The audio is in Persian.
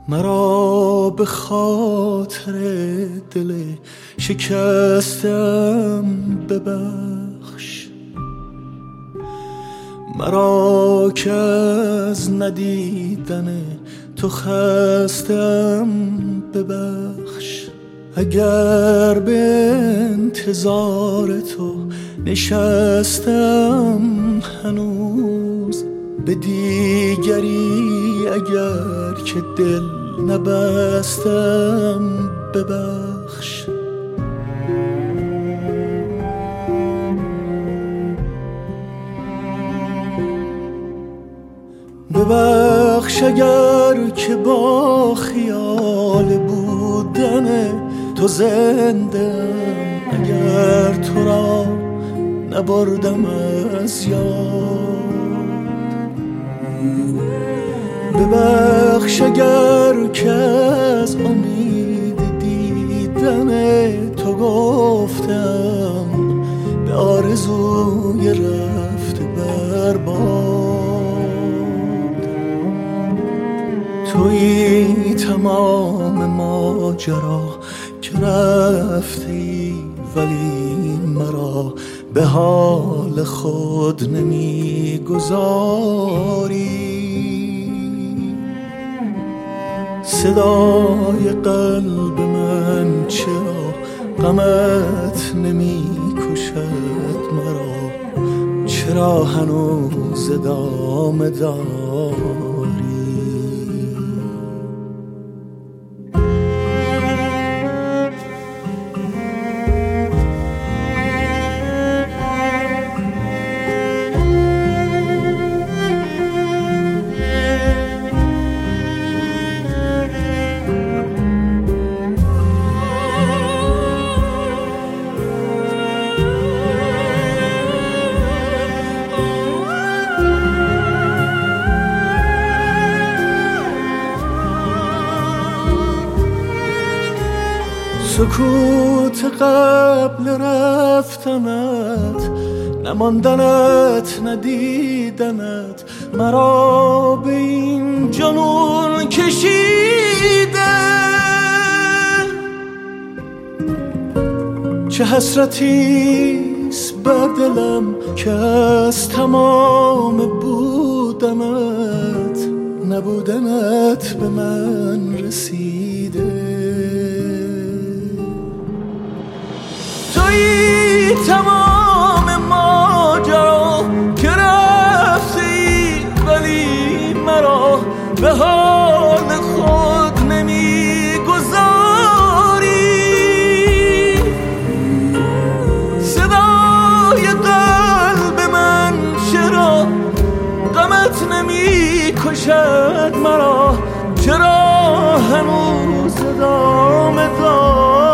مرا به خاطر دل شکستم ببخش، مرا که از ندیدن تو خستم ببخش. اگر به انتظار تو نشستم هنوز، به دیگری اگر که دل نبستم ببخش. ببخش اگر که با خیال بودن تو زندم، اگر تو را نبردم از یاد. ببخش اگر که از امید دیدن تو گفتم به آرزوی رفته برباد. تویی تمام ماجرا که رفتی، ولی مرا به حال خود نمیگذاری. صدای قلب من چرا غمت نمی کشد مرا؟ چرا هنوز ادامه داری؟ سکوت قبل رفتنت، نماندنت ندیدنت، مرا به این جنون کشیده. چه حسرتیست بر دلم که از تمام بودنت، نبودنت به من رسیده. تویی تمام ماجرا که رفتی، ولی مرا به حال خود نمیگذاری. صدای قلب من چرا غمت نمیکشد مرا؟ چرا هنوز ادامه داری؟